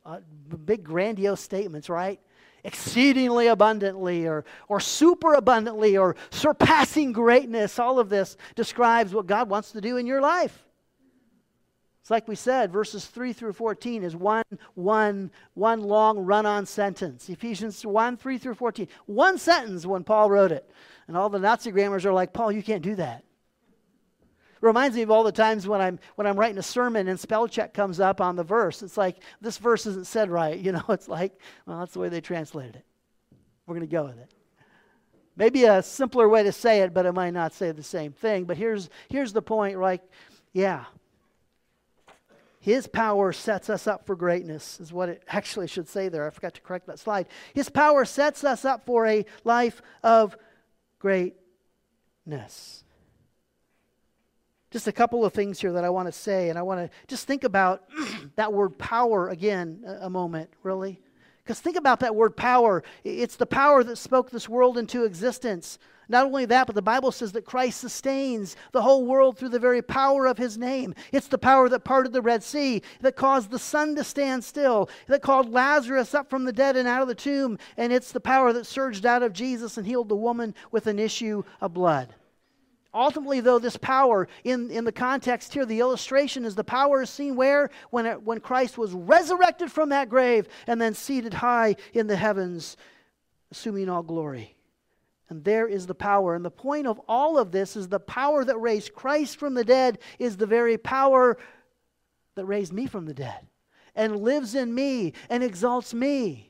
grandiose statements, right? Exceedingly abundantly or super abundantly or surpassing greatness. All of this describes what God wants to do in your life. It's like we said, verses 3 through 14 is one long run-on sentence. Ephesians 1, 3 through 14. One sentence when Paul wrote it. And all the Nazi grammars are like, Paul, you can't do that. It reminds me of all the times when I'm writing a sermon and spell check comes up on the verse. It's like, this verse isn't said right. It's like, well, that's the way they translated it. We're going to go with it. Maybe a simpler way to say it, but it might not say the same thing. But here's the point, right? Yeah. His power sets us up for greatness, is what it actually should say there. I forgot to correct that slide. His power sets us up for a life of greatness. Just a couple of things here that I want to say, and I want to just think about that word power again a moment, really. Because think about that word power. It's the power that spoke this world into existence. Not only that, but the Bible says that Christ sustains the whole world through the very power of his name. It's the power that parted the Red Sea, that caused the sun to stand still, that called Lazarus up from the dead and out of the tomb. And it's the power that surged out of Jesus and healed the woman with an issue of blood. Ultimately, though, this power, in the context here, the illustration is the power is seen where? When Christ was resurrected from that grave and then seated high in the heavens, assuming all glory. And there is the power. And the point of all of this is the power that raised Christ from the dead is the very power that raised me from the dead and lives in me and exalts me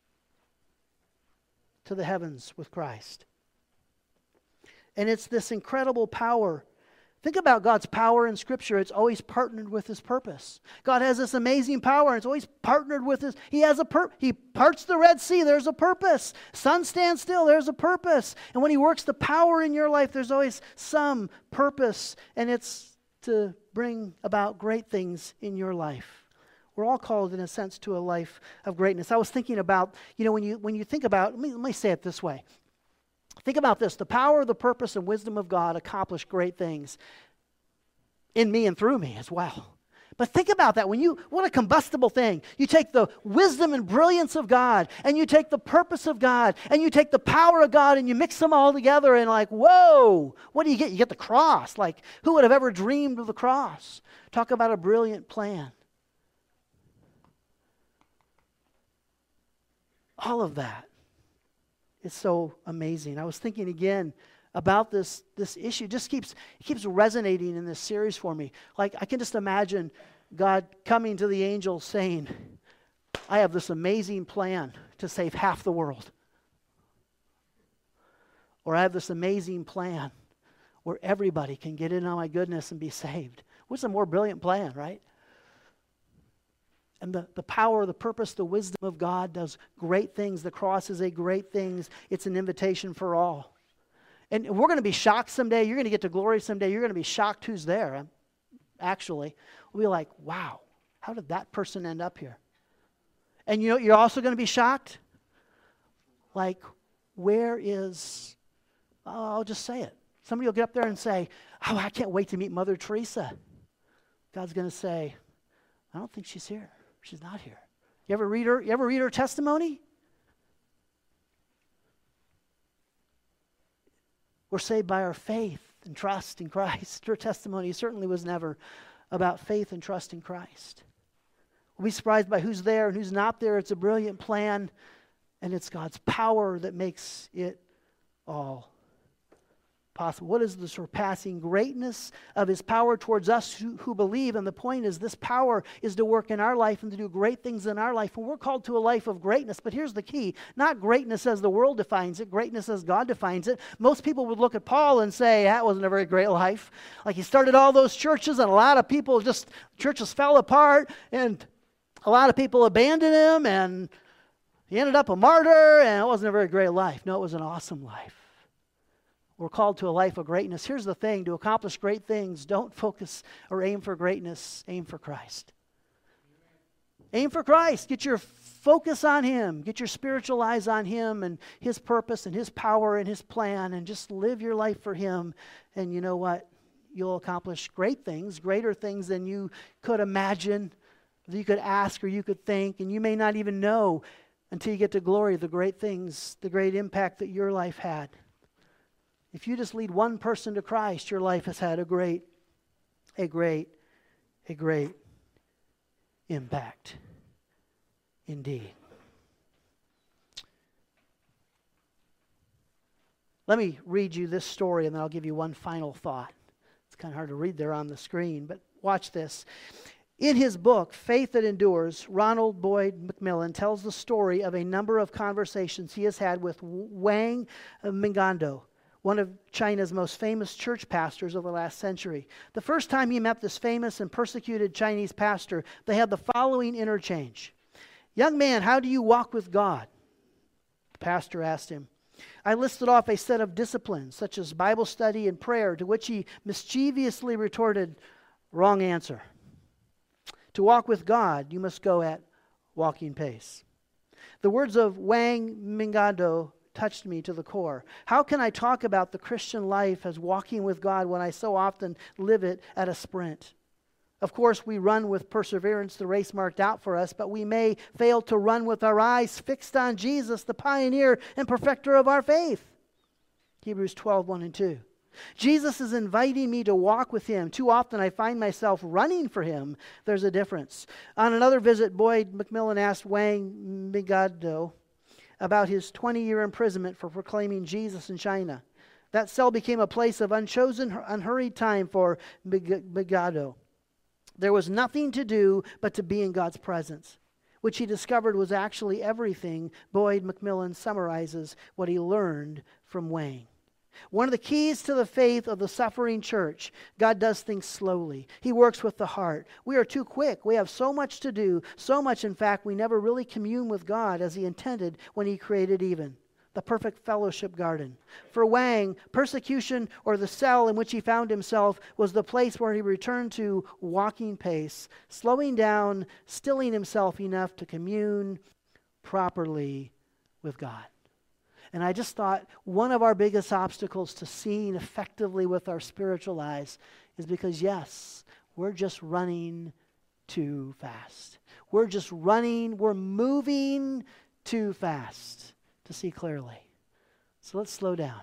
to the heavens with Christ. And it's this incredible power. Think about God's power in Scripture. It's always partnered with his purpose. God has this amazing power, and it's always partnered with his... He parts the Red Sea, there's a purpose. Sun stands still, there's a purpose. And when he works the power in your life, there's always some purpose, and it's to bring about great things in your life. We're all called, in a sense, to a life of greatness. I was thinking about, when you think about... Let me say it this way. Think about this. The power, the purpose, and wisdom of God accomplish great things in me and through me as well. But think about that. What a combustible thing. You take the wisdom and brilliance of God, and you take the purpose of God, and you take the power of God, and you mix them all together, and like, whoa, what do you get? You get the cross. Like, who would have ever dreamed of the cross? Talk about a brilliant plan. All of that. It's so amazing. I was thinking again about this issue. It just keeps resonating in this series for me. Like I can just imagine God coming to the angel saying, I have this amazing plan to save half the world. Or I have this amazing plan where everybody can get in on my goodness and be saved. What's a more brilliant plan, right? And the power, the purpose, the wisdom of God does great things. The cross is a great thing. It's an invitation for all. And we're going to be shocked someday. You're going to get to glory someday. You're going to be shocked who's there. Actually, we'll be like, wow, how did that person end up here? And you know, you're also going to be shocked. Like, where is, I'll just say it. Somebody will get up there and say, oh, I can't wait to meet Mother Teresa. God's going to say, I don't think she's here. She's not here. You ever read her testimony? We're saved by our faith and trust in Christ. Her testimony certainly was never about faith and trust in Christ. We'll be surprised by who's there and who's not there. It's a brilliant plan, and it's God's power that makes it all possible. What is the surpassing greatness of His power towards us who believe? And the point is, this power is to work in our life and to do great things in our life. And we're called to a life of greatness. But here's the key. Not greatness as the world defines it. Greatness as God defines it. Most people would look at Paul and say, that wasn't a very great life. Like, he started all those churches, and a lot of people churches fell apart, and a lot of people abandoned him, and he ended up a martyr, and it wasn't a very great life. No, it was an awesome life. We're called to a life of greatness. Here's the thing. To accomplish great things, don't focus or aim for greatness. Aim for Christ. Aim for Christ. Get your focus on Him. Get your spiritual eyes on Him and His purpose and His power and His plan, and just live your life for Him. And you know what? You'll accomplish great things, greater things than you could imagine, that you could ask or you could think, and you may not even know until you get to glory the great things, the great impact that your life had. If you just lead one person to Christ, your life has had a great impact indeed. Let me read you this story, and then I'll give you one final thought. It's kind of hard to read there on the screen, but watch this. In his book, Faith That Endures, Ronald Boyd McMillan tells the story of a number of conversations he has had with Wang Mingando, one of China's most famous church pastors of the last century. The first time he met this famous and persecuted Chinese pastor, they had the following interchange. "Young man, how do you walk with God?" The pastor asked him. I listed off a set of disciplines, such as Bible study and prayer, to which he mischievously retorted, "Wrong answer. To walk with God, you must go at walking pace." The words of Wang Mingando touched me to the core. How can I talk about the Christian life as walking with God when I so often live it at a sprint? Of course, we run with perseverance the race marked out for us, but we may fail to run with our eyes fixed on Jesus, the pioneer and perfecter of our faith. Hebrews 12:1 and 2. Jesus is inviting me to walk with Him. Too often I find myself running for Him. There's a difference. On another visit, Boyd McMillan asked Wang Mingando about his 20-year imprisonment for proclaiming Jesus in China. That cell became a place of unchosen, unhurried time for Mingando. There was nothing to do but to be in God's presence, which he discovered was actually everything. Boyd McMillan summarizes what he learned from Wang. One of the keys to the faith of the suffering church: God does things slowly. He works with the heart. We are too quick. We have so much to do, so much, in fact, we never really commune with God as He intended when He created Eden, the perfect fellowship garden. For Wang, persecution, or the cell in which he found himself, was the place where he returned to walking pace, slowing down, stilling himself enough to commune properly with God. And I just thought one of our biggest obstacles to seeing effectively with our spiritual eyes is because, yes, we're just running too fast. We're just running, we're moving too fast to see clearly. So let's slow down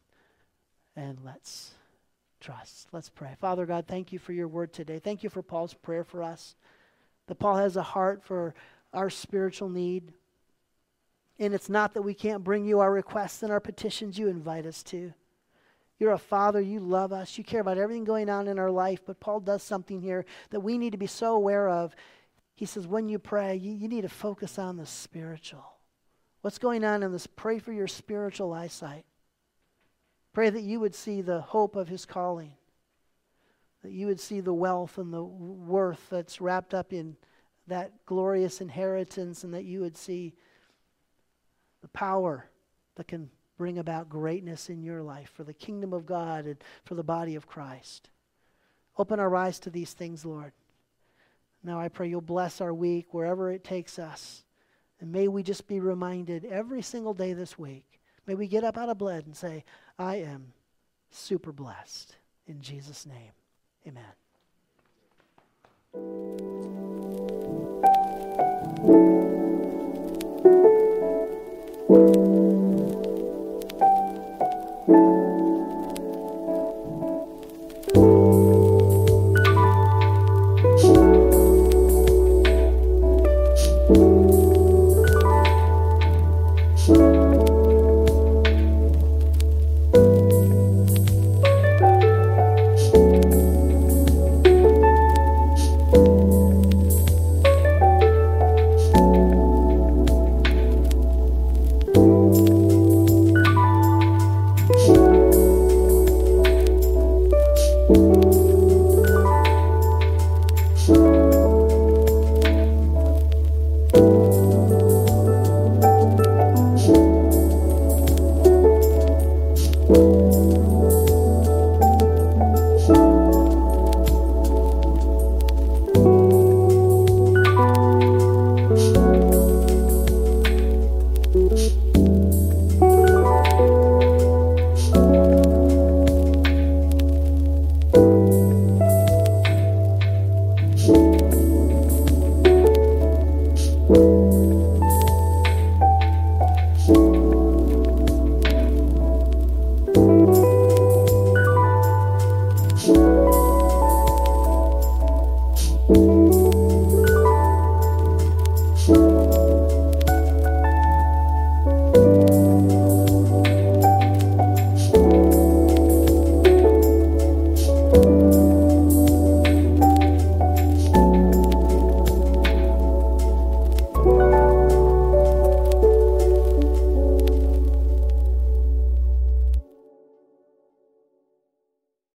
and let's trust. Let's pray. Father God, thank you for your word today. Thank you for Paul's prayer for us, that Paul has a heart for our spiritual need. And it's not that we can't bring you our requests and our petitions. You invite us to. You're a Father. You love us. You care about everything going on in our life. But Paul does something here that we need to be so aware of. He says, when you pray, you need to focus on the spiritual. What's going on in this? Pray for your spiritual eyesight. Pray that you would see the hope of his calling. That you would see the wealth and the worth that's wrapped up in that glorious inheritance, and that you would see the power that can bring about greatness in your life for the kingdom of God and for the body of Christ. Open our eyes to these things, Lord. Now I pray you'll bless our week wherever it takes us. And may we just be reminded every single day this week. May we get up out of bed and say, I am super blessed. In Jesus' name, amen.